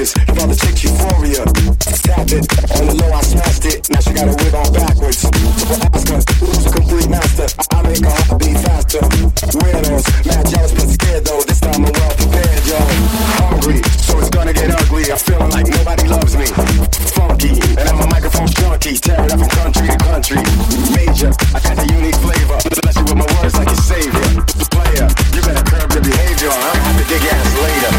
Furious. If all the chicks euphoria. Tap it, on the low I smashed it. Now she got a wig on backwards. So ask her, who's a complete master? I make her heart beat faster. Weirdos, mad jealous but scared though. This time I'm well prepared, yo. Hungry, so it's gonna get ugly. I'm feeling like nobody loves me. Funky, and I'm a microphone junkie. Tearing up from country to country. Major, I got the unique flavor. Bless you with my words like a savior. Player, you better curb your behavior. I'm have to dig your ass later.